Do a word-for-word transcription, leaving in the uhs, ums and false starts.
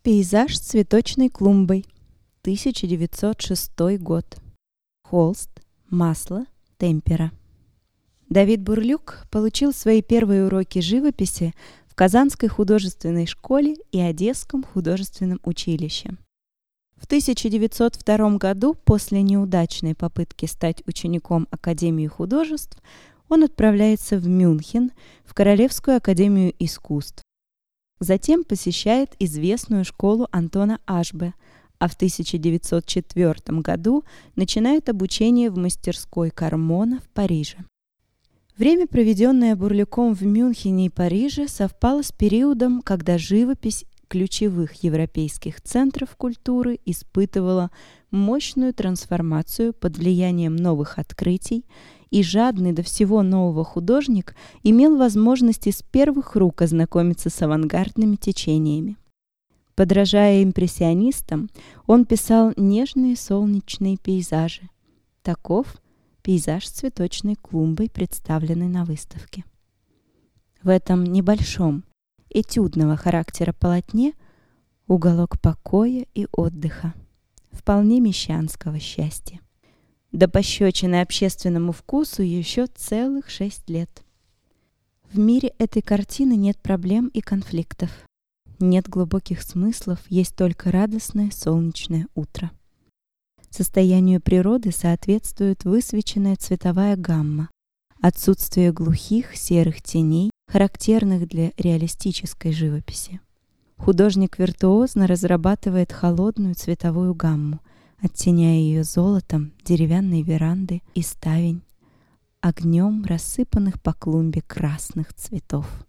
Пейзаж с цветочной клумбой. тысяча девятьсот шестой год. Холст, масло, темпера. Давид Бурлюк получил свои первые уроки живописи в Казанской художественной школе и Одесском художественном училище. В тысяча девятьсот втором году, после неудачной попытки стать учеником Академии художеств, он отправляется в Мюнхен, в Королевскую академию искусств. Затем посещает известную школу Антона Ашбе, а в тысяча девятьсот четвёртом году начинает обучение в мастерской Кармона в Париже. Время, проведенное Бурлюком в Мюнхене и Париже, совпало с периодом, когда живопись ключевых европейских центров культуры испытывала мощную трансформацию под влиянием новых открытий, и жадный до всего нового художник имел возможность из первых рук ознакомиться с авангардными течениями. Подражая импрессионистам, он писал нежные солнечные пейзажи. Таков пейзаж с цветочной клумбой, представленный на выставке. В этом небольшом, этюдного характера полотне уголок покоя и отдыха, вполне мещанского счастья. До пощечины общественному вкусу еще целых шесть лет. В мире этой картины нет проблем и конфликтов. Нет глубоких смыслов, есть только радостное солнечное утро. Состоянию природы соответствует высвеченная цветовая гамма, отсутствие глухих серых теней, характерных для реалистической живописи. Художник виртуозно разрабатывает холодную цветовую гамму, оттеняя ее золотом деревянной веранды и ставень, огнем рассыпанных по клумбе красных цветов.